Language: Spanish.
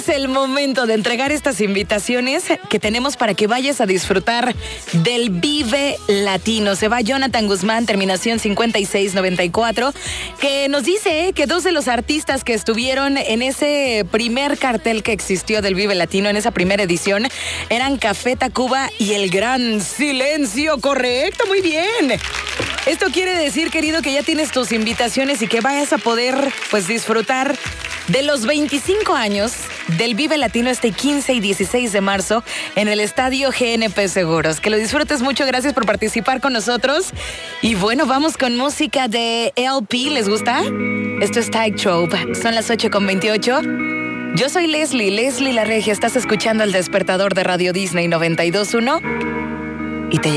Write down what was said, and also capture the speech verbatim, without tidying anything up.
es el momento de entregar estas invitaciones que tenemos para que vayas a disfrutar del Vive Latino. Se va Jonathan Guzmán, terminación cincuenta y seis noventa y cuatro, que nos dice que dos de los artistas que estuvieron en ese primer cartel que existió del Vive Latino, en esa primera edición, eran Café Tacuba y El Gran Silencio. Correcto, muy bien. Esto quiere decir, querido, que ya tienes tus invitaciones y que vayas a poder, pues, disfrutar de los veinticinco años del Vive Latino este quince y dieciséis de marzo en el Estadio G N P Seguros. Que lo disfrutes mucho, gracias por participar con nosotros. Y bueno, vamos con música de L P, ¿les gusta? Esto es Tightrope, son las ocho con veintiocho. Yo soy Leslie, Leslie La Regia, estás escuchando El Despertador de Radio Disney noventa y dos punto uno y te